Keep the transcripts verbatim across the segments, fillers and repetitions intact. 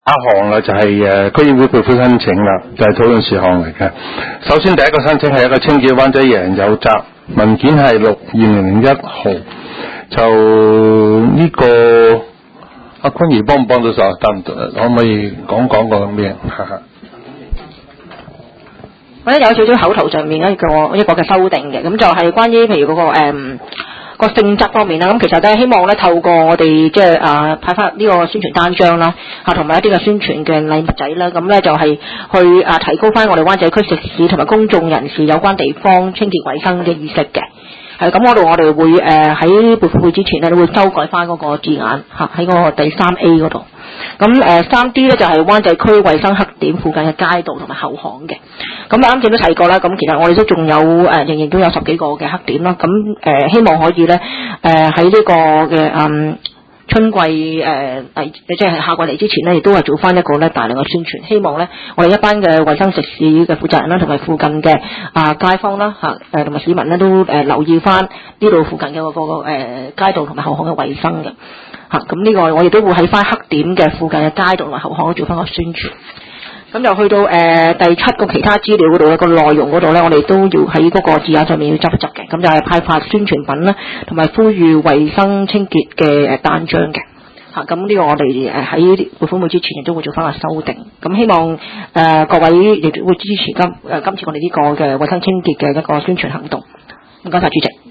下項啦就係誒區議會撥款申請啦，就係討論事項嚟嘅。首先第一個申請係一個清潔灣仔夜人有責，文件係六二零零一號，就呢、這個阿坤兒幫唔幫到手？得唔得？可唔可以講講個咩？哈哈。 我咧有少少口頭上面一個一個嘅修訂嘅，咁就係關於譬如嗰、那個誒。嗯個性質方面啦，咁其實咧希望咧透過我哋即係啊派發呢個宣傳單張啦，嚇同埋一啲嘅宣傳嘅禮物仔啦，咁咧就係去啊提高翻我哋灣仔區食肆同埋公眾人士有關地方清潔衞生嘅意識嘅。係咁嗰度我哋會誒喺撥款會之前咧都會修改翻嗰個字眼嚇喺嗰個第三 A 嗰度。咁誒三 D 咧就係、是、灣仔區衞生黑點附近嘅街道同埋後巷嘅。咁啱先都提過啦，咁其實我哋都仲有誒、呃、仍然都有十幾個嘅黑點啦。咁誒、呃、希望可以咧誒喺呢個嘅嗯春季誒誒、呃、即係夏季嚟之前咧，亦都係做翻一個咧大量嘅宣傳。希望咧我哋一班嘅衞生食肆嘅負責人啦，同埋附近嘅啊街坊啦嚇誒同埋市民咧都誒、呃、留意翻呢度附近嘅個個誒街道同埋後巷嘅衞生嘅。嚇咁呢個我亦都會喺翻黑點嘅附近嘅街道同埋後巷做翻個宣傳。咁就去到誒、呃、第七個其他資料嗰度咧，個內容嗰度咧，我哋都要喺嗰個字眼上面要執一執嘅。咁就係派發宣傳品啦，同埋呼籲衞生清潔嘅誒單張嘅。嚇咁呢個我哋誒喺撥款會之前亦都會做翻個修訂。咁希望誒、呃、各位亦都會支持今誒、呃、今次我哋呢個嘅衞生清潔嘅一個宣傳行動。唔該晒主席。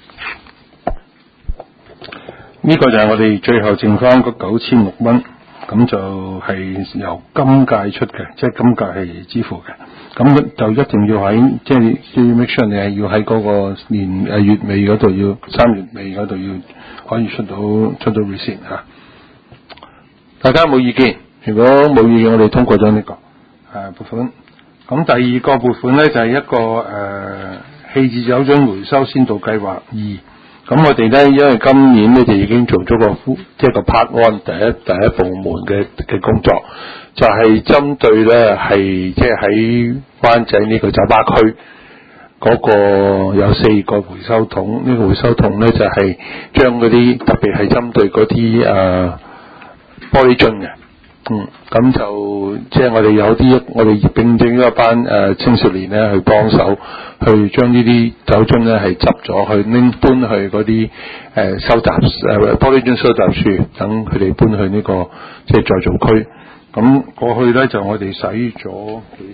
呢個就係我哋最後剩翻嗰九千六蚊。咁就係由今屆出嘅，即係今屆係支付嘅。咁就一定要喺即係要 make sure 你係要喺嗰個年誒月尾嗰度要三月尾嗰度要可以出到出到 receipt 嚇。大家有冇意見？如果冇意見，我哋通過咗呢、這個誒、呃、撥款。咁第二個撥款咧就係、是、一個誒棄置酒樽回收先導計劃二。咁我哋咧，因為今年咧就已經做咗個即係個 part one 第一第一部門嘅嘅工作，就係、是、針對咧係即係喺灣仔呢個酒吧區嗰個有四個回收桶，呢、這個回收桶咧就係、是、將嗰啲特別係針對嗰啲誒玻璃樽嘅。嗯，咁就即係我哋有啲，我哋並正一班誒、呃、青少年咧去幫手，去將呢啲酒樽咧係執咗去拎搬去嗰啲誒收集誒、呃、玻璃樽收集處，等佢哋搬去呢、這個即係再造區。咁過去咧就我哋使咗幾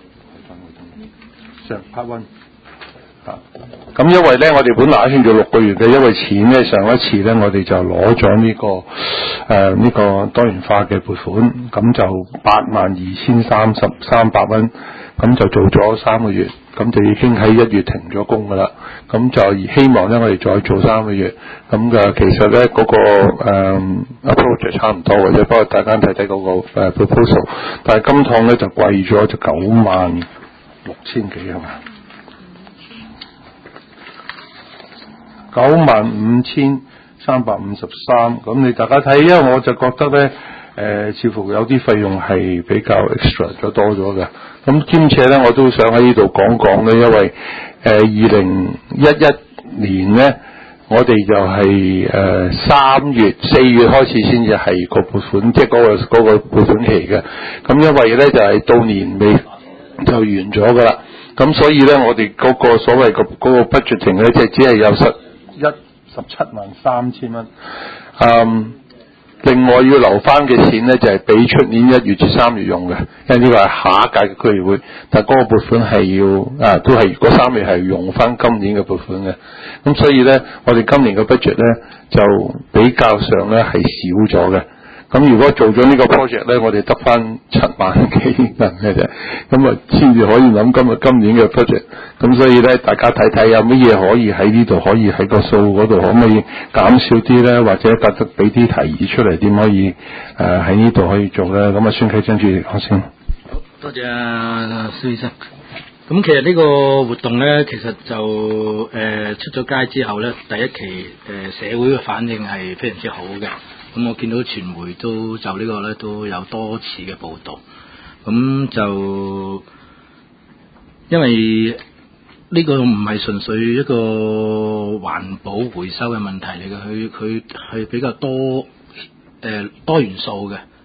成？上 part one。啊，咁因為咧，我哋本來打算做六個月嘅，因為錢咧上一次咧，我哋就攞咗呢個誒呢、呃這個多元化嘅撥款，咁就八萬二千三十三百蚊，咁就做咗三個月，咁就已經喺一月停咗工噶啦，咁就希望咧我哋再做三個月，咁嘅其實咧嗰、那個誒 approach 差唔多嘅啫，不過大家睇睇嗰個誒 proposal， 但係今趟咧就貴咗，就九萬六千幾係嘛？九萬五千三百五十三，咁你大家睇，因為我就覺得咧，誒、呃，似乎有啲費用係比較 extra 咗多咗嘅。咁兼且咧，我都想喺呢度講講咧，因為誒二零一一年咧，我哋就係誒三月四月開始先至係個撥款，即係嗰個嗰、嗰個撥款期嘅。咁因為咧就係、係、到年尾就完咗噶啦，咁所以咧我哋嗰個所謂個嗰個 budgeting 咧，即係只係有十。一十七萬三千蚊，嗯，另外要留翻嘅錢咧就係俾出年一月至三月用嘅，因為呢個係下一屆嘅區議會，但係嗰個撥款係要啊，都係嗰三月係用翻今年嘅撥款嘅，咁所以咧我哋今年嘅 budget 咧就比較上咧係少咗嘅。咁如果做咗呢個 project 咧，我哋得翻七萬幾銀嘅啫，咁啊先至可以諗今日今年嘅 project。咁所以咧，大家睇睇有乜嘢可以喺呢度，可以喺個數嗰度可唔可以減少啲咧，或者特特俾啲提議出嚟，點可以誒喺呢度可以做咧？咁啊，孫啟珍主席講先。好多謝啊蘇醫生。咁其實呢個活動咧，其實就誒、呃、出咗街之後咧，第一期誒、呃、社會嘅反應係非常之好嘅。咁我見到傳媒都就呢個咧都有多次嘅報導，咁就因為呢個唔係純粹一個環保回收嘅問題嚟嘅，佢佢係比較多誒、呃、多元素嘅，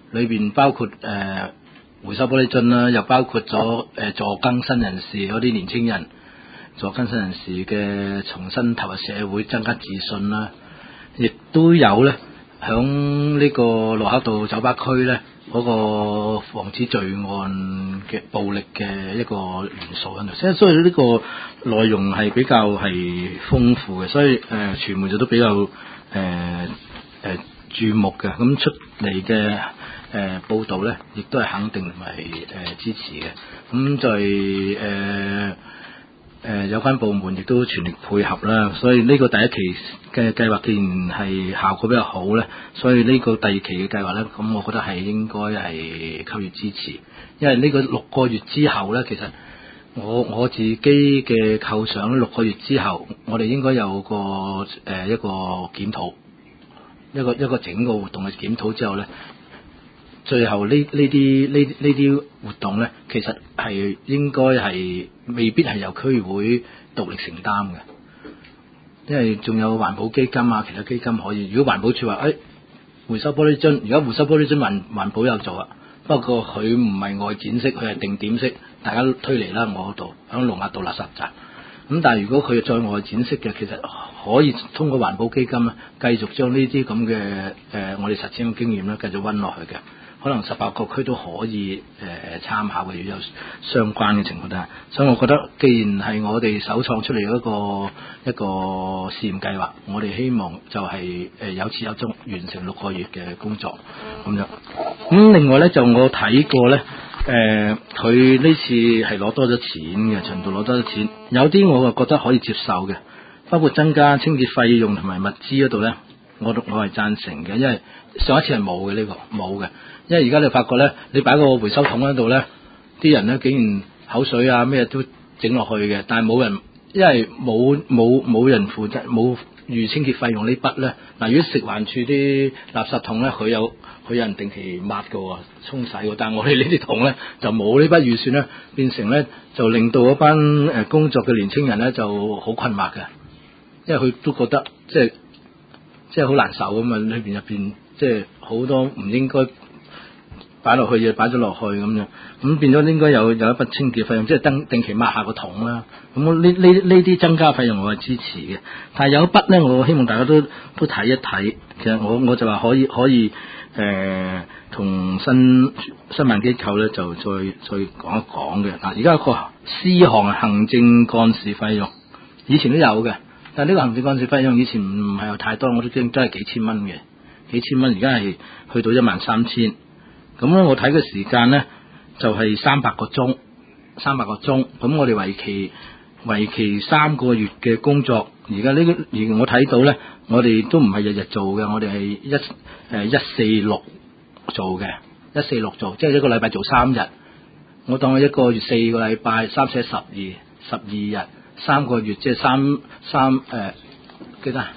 裏邊包括誒、呃、回收玻璃樽啦，又包括咗誒、呃、助更新人士嗰啲年青人，助更新人士嘅重新投入社會，增加自信啦，亦都有咧響呢個駱克道酒吧區咧嗰、那個防止罪案嘅暴力嘅一個元素喺度，即係所以呢個內容係比較係豐富嘅，所以誒、呃、傳媒就都比較誒誒、呃呃、注目嘅，咁出嚟嘅誒報導咧，亦都係肯定同埋誒支持嘅，咁就係誒誒有關部門亦都全力配合啦，所以呢個第一期嘅計劃既然係效果比較好咧，所以呢個第二期嘅計劃咧，咁我覺得係應該係給予支持，因為呢個六個月之後咧，其實我我自己嘅構想，六個月之後，我哋應該有個誒、呃、一個檢討，一個一個整個活動嘅檢討之後咧。最後呢呢啲呢呢啲活動咧，其實係應該係未必係由區議會獨力承擔嘅，因為仲有環保基金啊，其他基金可以。如果環保署話誒回收玻璃樽，而家回收玻璃樽環環保有做啊，不過佢唔係外展式，佢係定點式，大家推嚟啦我嗰度響龍壓道垃圾站。咁但係如果佢再外展式嘅，其實可以通過環保基金咧，繼續將呢啲咁嘅誒我哋實踐嘅經驗咧，繼續溫落去嘅。可能十八個區都可以誒、呃、參考嘅，如果有相關嘅情況底下，所以我覺得既然係我哋首創出嚟一個一個試驗計劃，我哋希望就係、是、誒、呃、有始有終完成六個月嘅工作咁樣。咁另外咧就我睇過咧，誒佢呢次係攞多咗錢嘅，循道攞多咗錢，有啲我就覺得可以接受嘅，包括增加清潔費用同埋物資嗰度咧，我我係贊成嘅，因為上一次係冇嘅呢個冇嘅。因為而家你發覺咧，你擺個回收桶喺度咧，啲人咧竟然口水啊咩都整落去嘅，但係冇人，因為冇冇冇人負責冇預清潔費用呢筆咧。嗱，如果食環署啲垃圾桶咧，佢有佢有人定期抹嘅喎，沖洗嘅，但係我哋呢啲桶咧就冇呢筆預算咧，變成咧就令到嗰班誒工作嘅年青人咧就好困惑嘅，因為佢都覺得即係即係好難受咁啊，裏邊入邊即係好多唔應該擺落去嘢擺咗落去咁樣，咁變咗應該有有一筆清潔費用，即係定定期抹下個桶啦。咁呢呢呢啲增加費用我係支持嘅，但係有一筆咧，我希望大家都都睇一睇。其實我我就話可以可以誒同、呃、新新辦機構咧就再再講一講嘅。嗱，而家有個私項行政幹事費用，以前都有嘅，但係呢個行政幹事費用以前唔係有太多，我都驚都係幾千蚊嘅，幾千蚊而家係去到一萬三千。咁咧，我睇嘅時間咧就係三百個鐘，三百個鐘。咁我哋為期為期三個月嘅工作。而家呢個而我睇到咧，我哋都唔係日日做嘅，我哋係一誒、呃、一四六做嘅，一四六做，即係一個禮拜做三日。我當我一個月四個禮拜，三四十二，十二日，三個月即係三三誒幾多？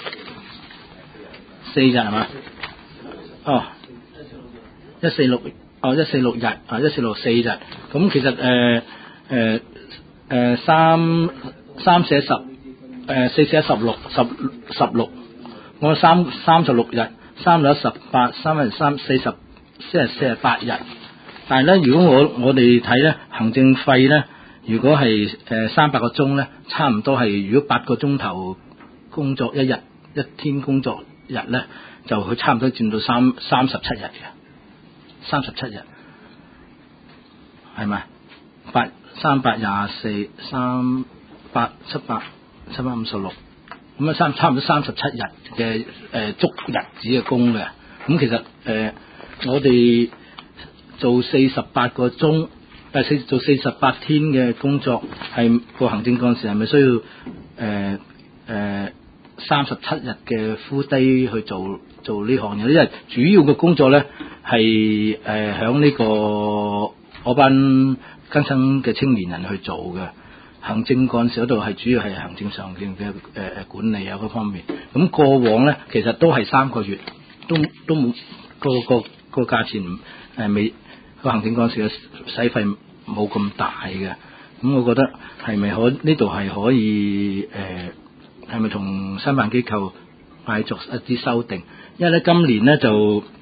四日係嘛？哦。一四六哦，一四六日啊，一四六四日。咁其實誒誒誒三三四十誒四四一十六十十六，我三三十六日，三六一十八，三日三四十四日四十八日。但係咧，如果我我哋睇咧行政費咧，如果係誒三百個鐘咧，差唔多係如果八個鐘頭工作一日，一天工作日咧，就佢差唔多佔到三三十七日嘅。三十七日，係咪？八三百廿四，三八七百七百五十六，咁啊三差唔多三十七日嘅誒足日子嘅工嘅。咁其實誒、呃、我哋做四十八個鐘，誒四做四十八天嘅工作，係個行政幹事係咪需要誒誒三十七日嘅 full day 去做做呢項嘢？因為主要嘅工作咧。係誒響呢個嗰班更生嘅青年人去做嘅，行政幹事嗰度係主要係行政上嘅嘅誒誒管理啊嗰方面。咁過往咧其實都係三個月，都都冇個個個價錢誒未個行政幹事嘅使費冇咁大嘅。咁我覺得係咪可呢度係可以誒係咪同新辦機構係作一啲修訂？因為咧今年咧就。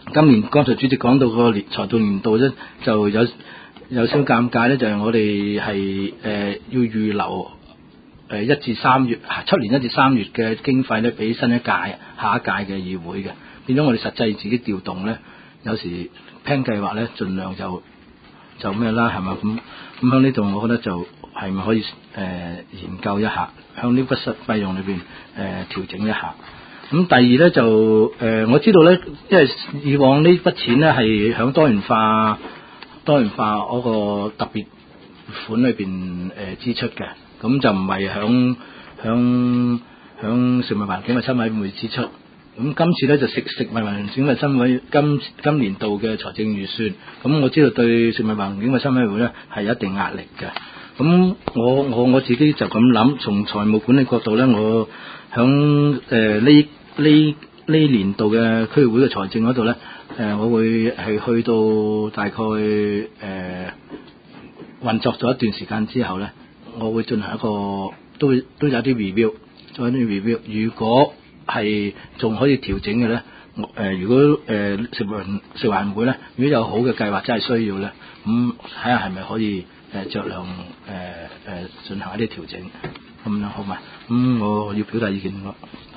今年剛才主席講到個年財政年度咧，就有有少尷尬咧，就係、是、我哋係誒要預留誒一至三月出年一至三月嘅經費咧，俾新一屆下一屆嘅議會嘅，變咗我哋實際自己調動咧，有時 plan 計劃咧，盡量就就咩啦，係嘛？咁咁喺呢度，我覺得就係咪可以誒、呃、研究一下，向呢筆費費用裏邊誒調整一下。咁第二咧就誒、呃、我知道咧，因為以往呢筆錢咧係響多元化多元化嗰個特別款裏邊誒、呃、支出嘅，咁就唔係響響響食物環境衞生委員會支出。咁今次咧就食食物環境衞生委今今年度嘅財政預算，咁我知道對食物環境衞生委員會咧係有一定壓力嘅。咁我我我自己就咁諗，從財務管理角度咧，我響誒呢呢呢年度嘅區議會嘅財政嗰度咧，誒、呃、我會係去到大概誒、呃、運作咗一段時間之後咧，我會進行一個都會都有啲 review， 做一啲 review。如果係仲可以調整嘅咧，誒、呃、如果誒、呃、食環食環會咧，如果有好嘅計劃真係需要咧，咁睇下係咪可以誒酌量誒誒進行一啲調整，咁樣好嘛？咁、嗯、我要表達意見咯。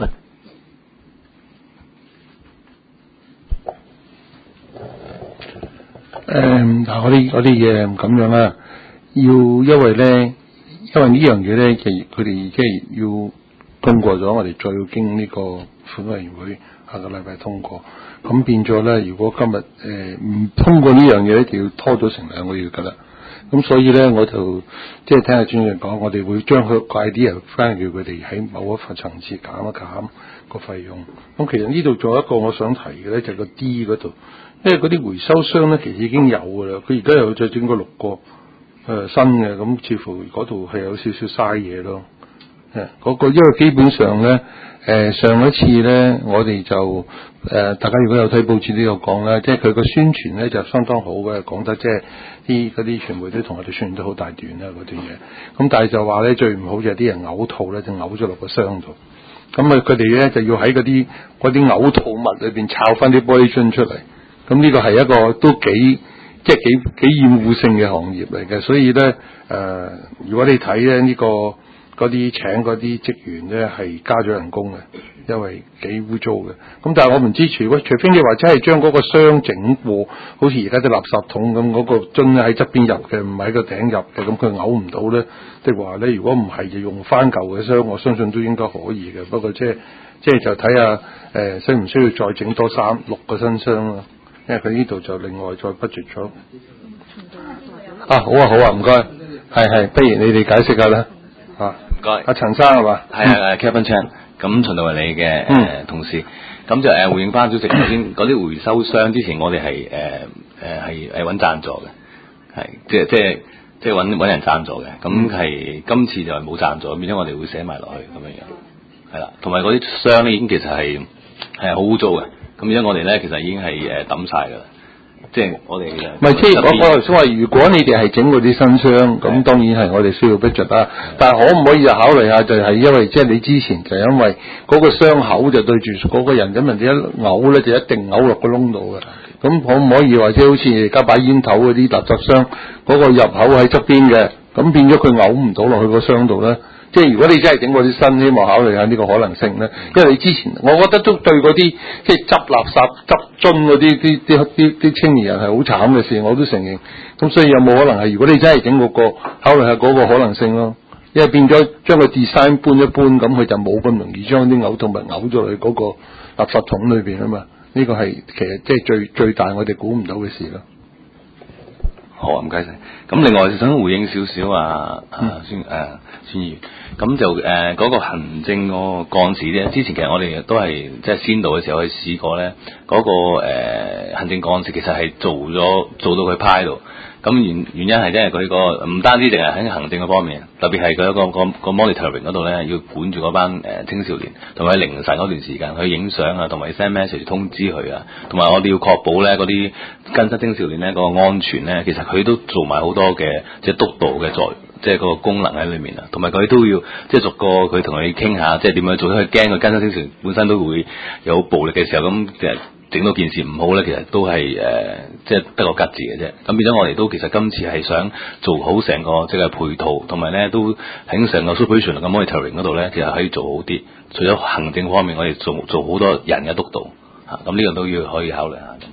誒，嗱，我啲我啲嘢咁樣啦，要因為咧，因為呢樣嘢咧，其實佢哋即係要通過咗，我哋再要經呢個款委員會下個禮拜通過，咁變咗咧，如果今日誒唔通過呢樣嘢咧，就要拖咗成兩個月噶啦。咁所以咧，我就即係聽下專員講，我哋會將佢貴啲人翻叫佢哋喺某一個層次減一減個費用。咁其實呢度仲有一個我想提嘅咧，就係個 D 嗰度。因為嗰啲回收商咧，其實已經有噶啦，佢而家又再整個六個誒、呃、新嘅，咁似乎嗰度係有少少嘥嘢咯。誒，嗰個因為基本上咧，誒、呃、上一次咧，我哋就誒、呃、大家如果有睇報紙都有講啦，即係佢個宣傳咧就相當好嘅，講得即係啲嗰啲傳媒都同我哋宣傳得好大段啦嗰段嘢。咁但係就話咧最唔好就係啲人嘔吐咧，就嘔咗落個箱度。咁啊，佢哋咧就要喺嗰啲嗰啲嘔吐物裏邊抄翻啲玻璃樽出嚟。咁呢個係一個都幾即係幾幾厭惡性嘅行業嚟嘅，所以咧誒、呃，如果你睇咧呢個嗰啲請嗰啲職員咧係加咗人工嘅，因為幾污糟嘅。咁但係我唔知，除非除非你話真係將嗰個箱整過，好似而家啲垃圾桶咁，嗰個樽咧喺側邊入嘅，唔係喺個頂入嘅，咁佢嘔唔到咧，即係話咧，如果唔係就用翻舊嘅箱，我相信都應該可以嘅。不過即係即係就睇下誒，需唔需要再整多三六個新箱啦？因為佢呢度就另外再 budget 咗。啊，好啊好啊，唔該，係係，不如你哋解釋下啦。啊，唔該。阿陳生係嘛？ 係啊 ，Kevin Chan，咁循道為你嘅誒同事，咁就誒回應翻主席頭先嗰啲回收箱，之前我哋係誒誒係係揾贊助嘅，係即係即係即係揾揾人贊助嘅，咁係今次就係冇贊助，變咗我哋會寫埋落去咁樣樣，係啦，同埋嗰啲箱咧已經其實係係好污糟嘅。咁而家我哋咧，其實已經係誒抌晒㗎啦，即係我哋嘅。唔係，即係我我頭先話，如果你哋係整嗰啲新箱，咁當然係我哋需要 budget 啦。但係可唔可以就考慮下，就係因為即係你之前就因為嗰個箱口就對住嗰個人，咁人哋一嘔咧就一定嘔落個窿度嘅。咁可唔可以或者好似而家擺煙頭嗰啲垃圾箱，嗰個入口喺側邊嘅，咁變咗佢嘔唔到落去個箱度咧？即係如果你真係整過啲新，希望考慮下呢個可能性咧。因為你之前，我覺得都對嗰啲即係執垃圾、執樽嗰啲啲啲啲啲青年人係好慘嘅事，我都承認。咁所以有冇可能係，如果你真係整嗰個，考慮下嗰個可能性咯。因為變咗將個 design 搬一搬，咁佢就冇咁容易將啲嘔吐物嘔咗落去嗰個垃圾桶裏邊啊嘛。呢個係其實即係最最大我哋估唔到嘅事咯。好啊，唔該晒。咁另外想回應少少啊，啊孫誒孫議員，咁就誒嗰、呃那個行政個幹事咧，之前其實我哋都係即係先導嘅時候去試過咧，嗰、那個誒、呃、行政幹事其實係做咗做到佢派度。咁原原因係因為佢個唔單止淨係喺行政嗰方面，特別係佢一個個個 monitoring 嗰度咧，要管住嗰班誒青少年，同埋凌晨嗰段時間去影相啊，同埋 send message 通知佢啊，同埋我哋要確保咧嗰啲更生青少年咧嗰個安全咧，其實佢都做埋好多嘅即係督導嘅作用，即係嗰個功能喺裏面啊，同埋佢都要即係逐個佢同你傾下，即係點樣做，佢驚佢更生青少年本身都會有暴力嘅時候，咁其實整到件事唔好咧，其實都係誒、呃、即係得個吉字嘅啫。咁變咗我哋都其實今次係想做好成個即係配套，同埋咧都喺成個 supervision 嘅 monitoring 嗰度咧，其實可以做好啲。除咗行政方面，我哋做做好多人嘅督導嚇，咁、啊、呢個都要可以考慮下咁樣。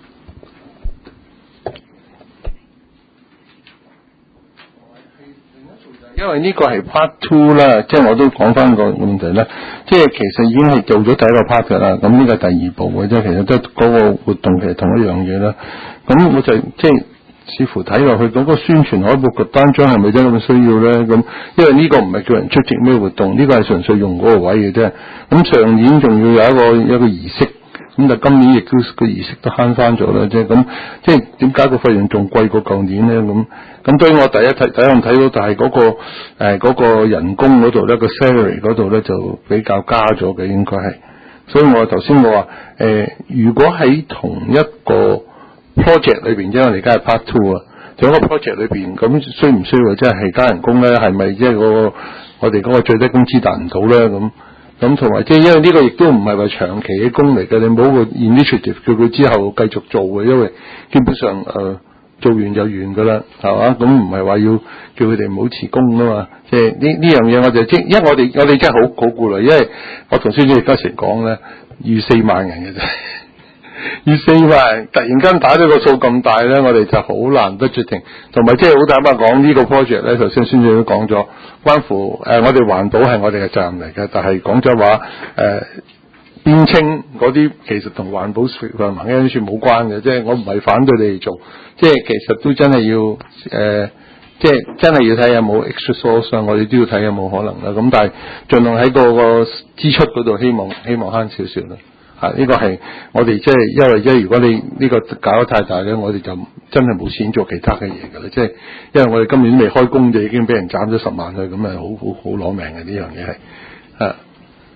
因為呢個係 part two 啦，即係我都講翻個問題啦。即係其實已經係做咗第一個 part 㗎啦，咁呢個係第二步嘅啫。其實都嗰個活動其實同一樣嘢啦。咁我就即係似乎睇落去嗰個宣傳海報嘅單張係咪真係咁需要咧？咁因為呢個唔係叫人出席咩活動，呢個係純粹用嗰個位嘅啫。咁上年仲要有一個一個儀式。咁但今年亦都個儀式都慳翻咗啦啫，咁即係點解個費用仲貴過舊年咧？咁咁對於我第一睇第一樣睇到就係嗰、嗰個誒嗰、呃嗰個人工嗰度咧，個 salary 嗰度咧就比較加咗嘅應該係，所以我頭先我話誒，如果喺同一個 project 裏邊，因為我哋而家係 part two 啊，同一個 project 裏邊，咁需唔需要即係係加人工咧？係咪即係嗰個我哋嗰個最低工資達唔到咧？咁咁同埋即係因為呢個亦都唔係話長期嘅工嚟嘅，你冇個 initiative 叫佢之後繼續做嘅，因為基本上誒、呃、做完就完㗎啦，係嘛？咁唔係話要叫佢哋唔好辭工啊嘛。即係呢呢樣嘢我就即係因為我哋我哋真係好好顧慮，因為我同孫主席而家成講咧，預四萬人嘅啫。預四萬突然間打咗個數咁大咧，我哋就好難得決定。同埋即係好坦白講，呢、這個 project 咧，頭先孫主席都講咗，關乎誒、呃、我哋環保係我哋嘅責任嚟嘅，但係講咗話誒邊清嗰啲其實同環保同環境安全冇關嘅，即係我唔係反對你哋做，即係其實都真係要誒、呃，即係真係要睇有冇 extra source，我哋都要睇有冇可能啦。咁但係盡量喺個個支出嗰度，希望希望慳少少啦。啊！呢、這個係我哋即係因為即係如果你呢個搞得太大咧，我哋就真係冇錢做其他嘅嘢㗎啦。即係因為我哋今年未開工就已經俾人斬咗十萬去，咁啊好好好攞命嘅呢樣嘢係啊。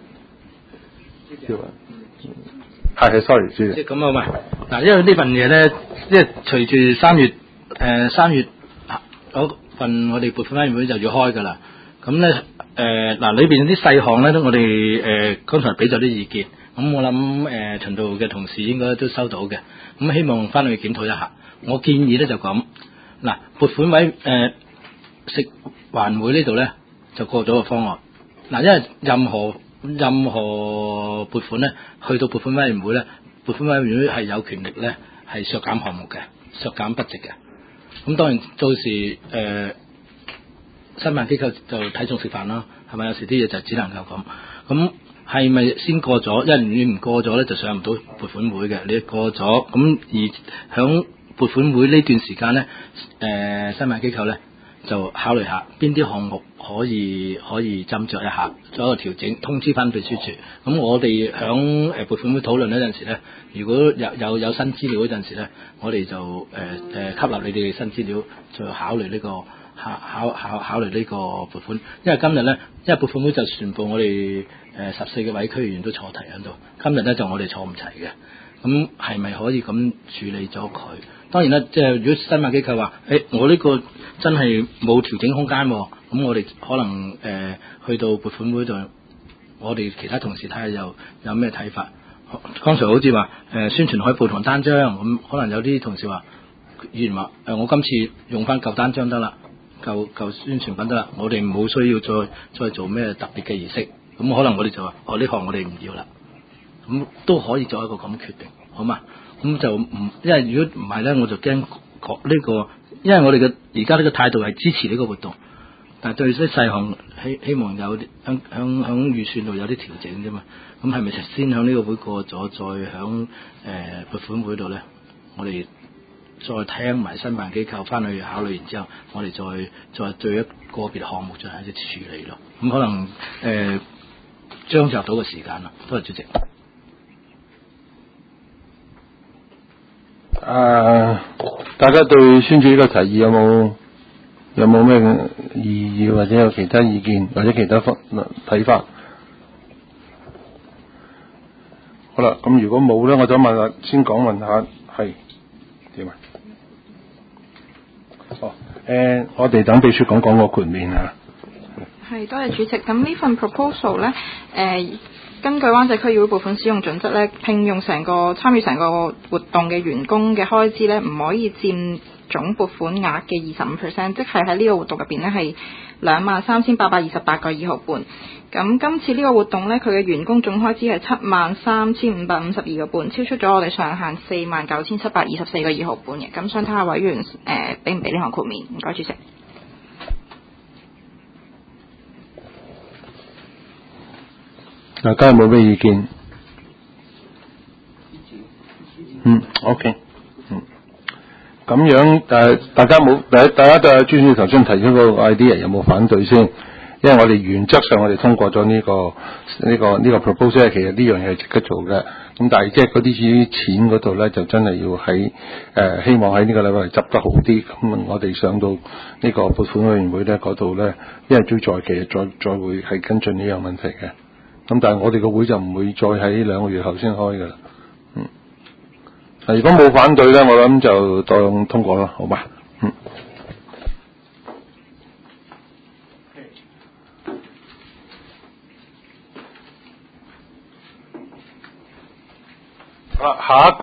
係係 sorry，主席。 咁啊喂，嗱，因為呢份嘢咧，即係隨住三月誒三、呃、月嗰份我哋撥款委員會就要開㗎啦。咁咧誒嗱裏邊啲細項咧，我哋誒剛才俾咗啲意見。咁我諗誒、呃、循道嘅同事應該都收到嘅，咁希望翻去檢討一下。我建議咧就咁，嗱撥款委誒、呃、食環會呢度咧就過咗個方案。嗱，因為任何任何撥款咧，去到撥款委員會咧，撥款委員會係有權力咧係削減項目嘅，削減筆值嘅。咁當然到時誒申辦機構就睇餸食飯啦，係咪？有時啲嘢就只能夠咁咁。係咪先過咗？因為你唔過咗咧，就上唔到撥款會嘅。你過咗咁而響撥款會呢段時間咧，誒、呃，申辦機構咧就考慮下邊啲項目可以可以斟酌一下，做一個調整，通知翻秘書處。咁我哋響誒撥款會討論嗰陣時咧，如果有有有新資料嗰陣時咧，我哋就誒誒、呃、吸納你哋嘅新資料，再考慮呢、這個考考考考慮呢個撥款。因為今日咧，因為撥款會就全部我哋。誒十四個委區議員都坐題喺度，今日咧就我哋坐唔齊嘅，咁係咪可以咁處理咗佢？當然啦，即係如果申辦機構話，誒、欸、我呢個真係冇調整空間，咁我哋可能誒、呃、去到撥款會度，我哋其他同事睇下有有咩睇法。剛才好似話誒宣傳海報同單張，咁可能有啲同事話，議員話誒、呃、我今次用翻舊單張得啦，舊舊宣傳品得啦，我哋冇需要再再做咩特別嘅儀式。咁可能我哋就話，哦呢項我哋唔要啦，咁都可以做一個咁決定，好嘛？咁就唔，因為如果唔係咧，我就驚呢、這個，因為我哋嘅而家呢個態度係支持呢個活動，但係對啲細項希希望有啲響響響預算度有啲調整啫嘛。咁係咪先響呢個會過咗，再響誒撥款會度咧，我哋再聽埋申辦機構翻去考慮完之後，我哋再再對一個別項目進行一啲處理咯。咁可能誒。呃將就到嘅時間啦，多謝主席。 啊，大家對孫主席嘅提議有冇有冇咩異議或者有其他意見或者其他方睇法？好啦，咁如果冇咧，我想問下，先講問下係點啊？哦，誒、呃，我哋等秘書講講個豁免啊。 係，多謝主席。咁呢份 proposal 咧，誒、呃、 根據灣仔區議會撥款使用準則咧，聘用成個參與成個活動嘅員工嘅開支咧，唔可以佔總撥款額嘅二十五 percent， 即係喺呢個活動入邊咧係兩萬三千八百二十八個二毫半。咁今次呢個活動咧，佢嘅員工總開支係七萬三千五百五十二個半，超出咗我哋上限四萬九千七百二十四個二毫半嘅。咁想睇下委員誒俾唔俾呢項豁免？唔該，主席。 大家有冇咩意見？嗯 ，OK， 嗯，咁樣誒，大家冇第大家對阿朱小姐頭先提出個 idea 有冇反對先？因為我哋原則上我哋通過咗呢、這個呢、這個呢、這個 proposal， 其實呢樣嘢係值得做嘅。咁但係即係嗰啲至於錢嗰度咧，就真係要喺誒、呃、希望喺呢個禮拜嚟執得好啲。咁我哋上到呢個撥款委員會咧嗰度咧，因為最在期再再會係跟進呢樣問題嘅。咁但係我哋個會就唔會再喺兩個月後先開㗎啦。嗯，如果冇反對咧，我諗就當通過啦，好嘛？嗯。好啦，下一